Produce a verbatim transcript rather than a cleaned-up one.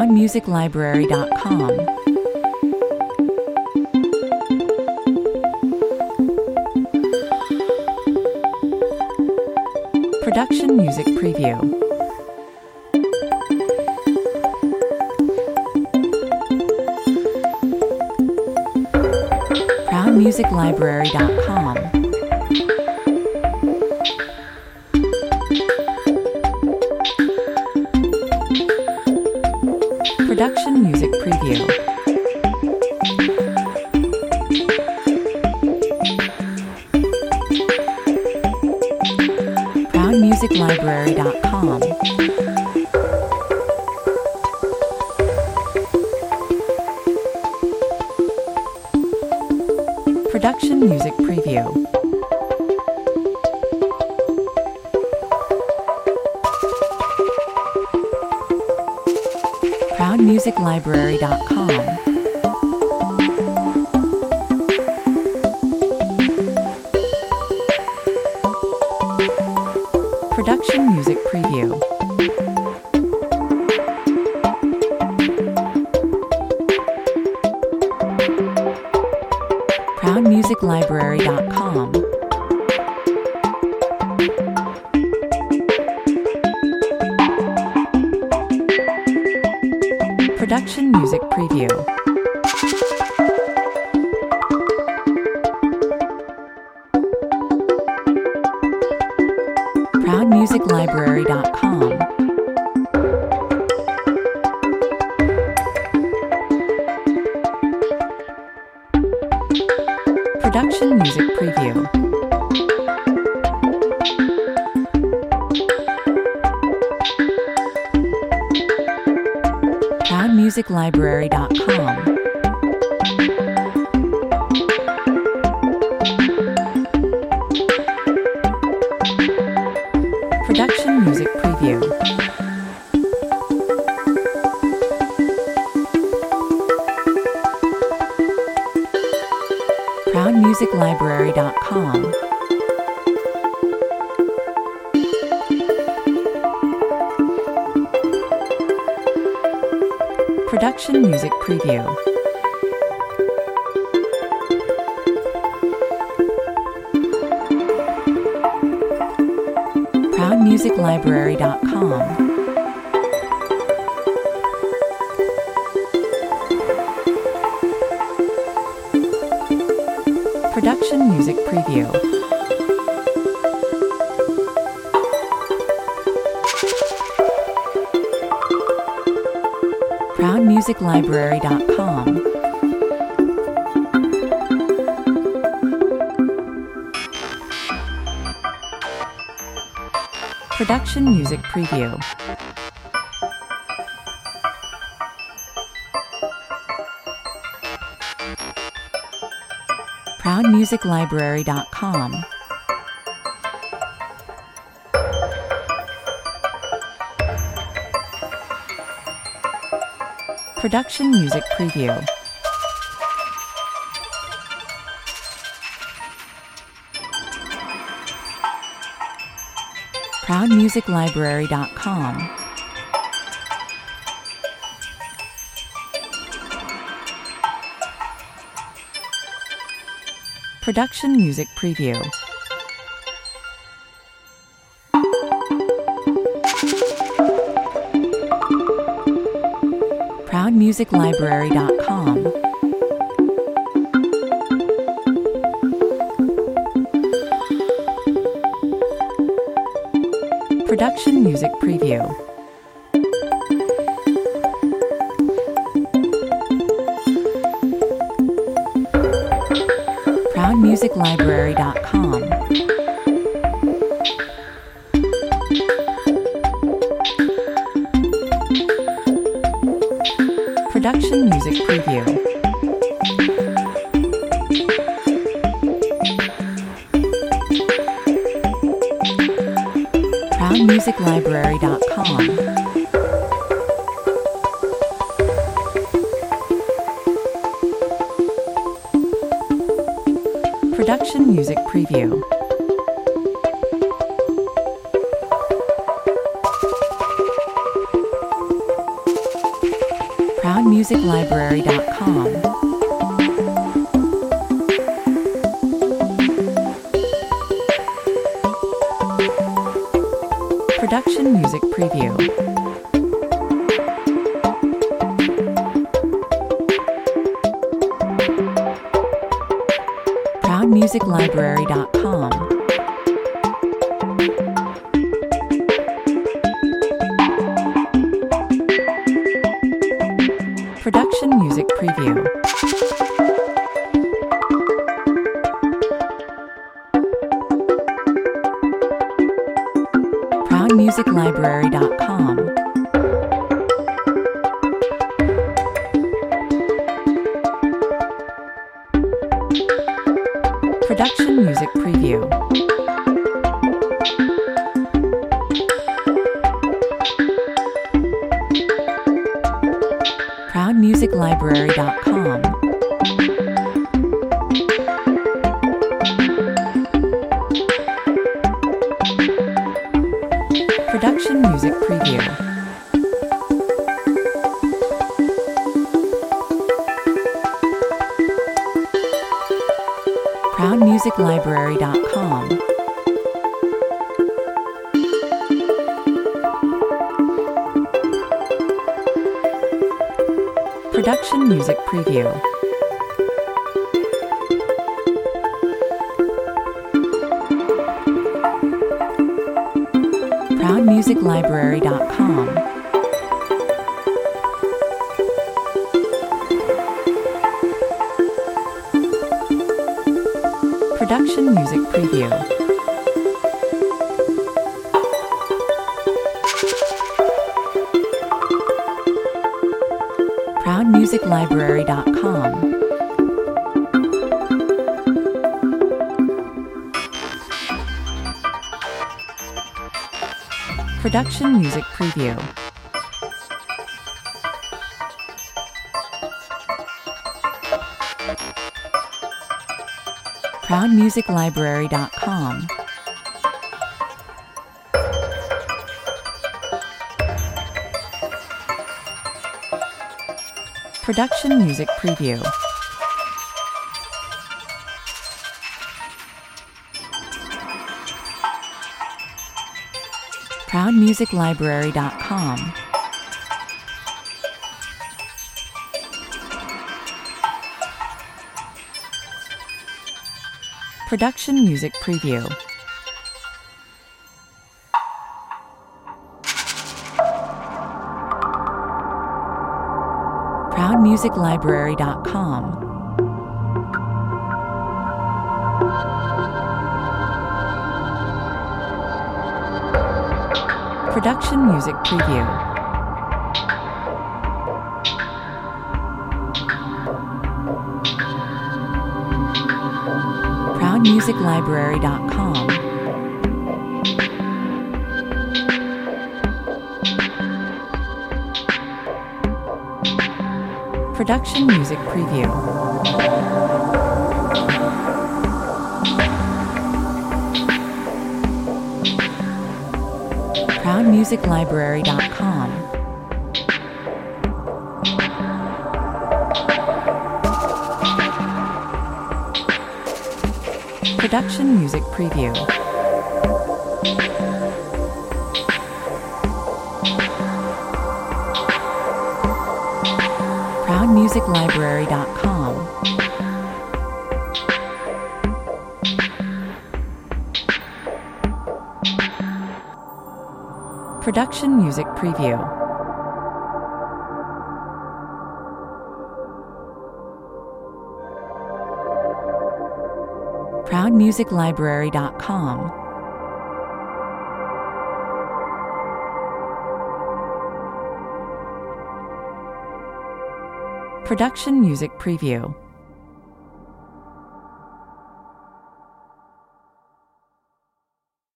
proud music library dot com. Production Music Preview. proud music library dot com. Production Music Preview. proud music library dot com. Production Music Preview. proud music library dot com. Production Music Preview. proud music library dot com. Production Music Preview. proud music library dot com. Production Music Preview. proud music library dot com. Production Music Preview. proud music library dot com. Production Music Preview. proud music library dot com. Production Music Preview. proud music library dot com. Production Music Preview. proud music library dot com. Production Music Preview. proud music library dot com. Production Music Preview. proud music library dot com. Production Music Preview. proud music library dot com. Production Music Preview. proud music library dot com. Production Music Preview. music library dot com. Production Music Preview. proud music library dot com. Production Music Preview. proud music library dot com. Production Music Preview. proud music library dot com. Production Music Preview. proud music library dot com. Production Music Preview. proud music library dot com. Production Music Preview. proud music library dot com. Production Music Preview. proud music library dot com. Production Music Preview. proud music library dot com. Production Music Preview. proud music library dot com. Production Music Preview. proud music library dot com. Production Music Preview. proud music library dot com. Production Music Preview. proud music library dot com. Production Music Preview. proud music library dot com. Production Music Preview.